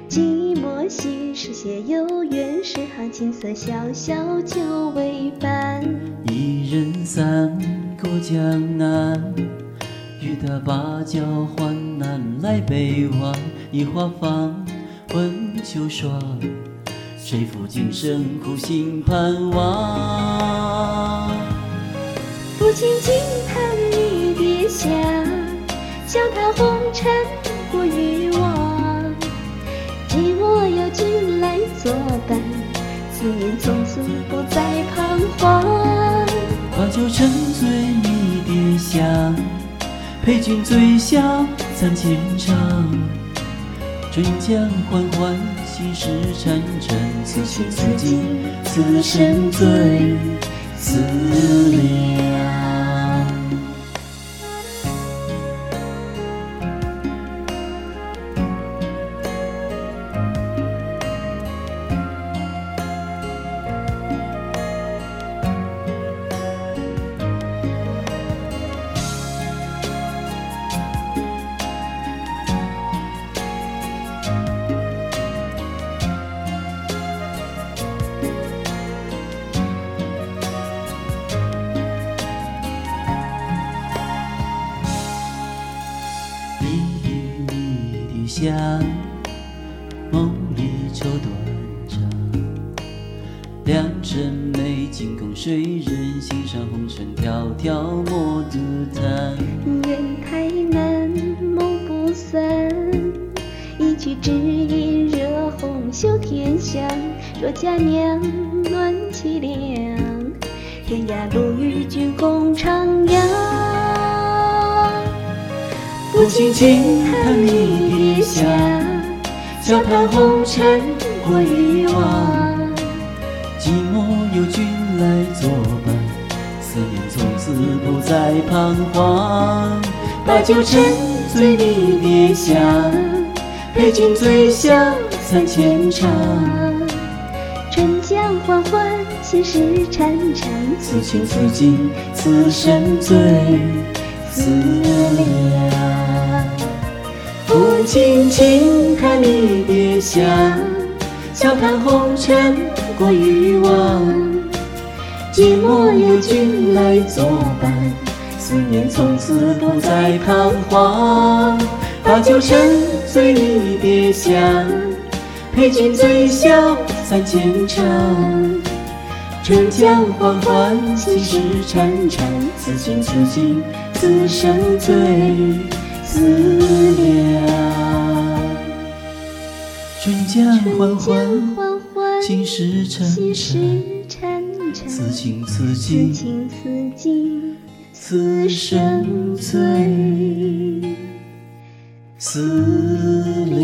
寂寞心事写有缘，十行青涩小小就为伴。 一人三过江南，与他把酒欢，南来北往，一花放，问秋霜，谁负今生苦心盼望？ 抚琴轻弹离别香，笑他红尘过欲望。寂寞有君来作伴，思念从此不再彷徨。 把酒沉醉离别香，陪君醉笑3000场。春江缓缓，心事潺潺，此情此景，此生最思量。想梦里抽断肠，良辰美景供谁人欣赏？红尘迢迢莫独叹。 缘太难梦不散，一曲只因惹红袖添香。若佳娘暖凄凉，天涯路与君共徜徉。 抚琴轻弹离别香，笑谈红尘过欲望。寂寞有君来作伴，思念从此不再彷徨。把酒沉醉离别香，陪君醉笑3000场。 春江缓缓，心事潺潺， 此情此景，此生最思量。抚琴轻弹离别香，笑谈红尘过欲望。寂寞有君来作伴，思念从此不再彷徨。把酒沉醉离别香，陪君醉笑3000场。春江缓缓，心事潺潺，此情此景，此生最思量。春江缓缓，心事潺潺，此情此景，此生最思量。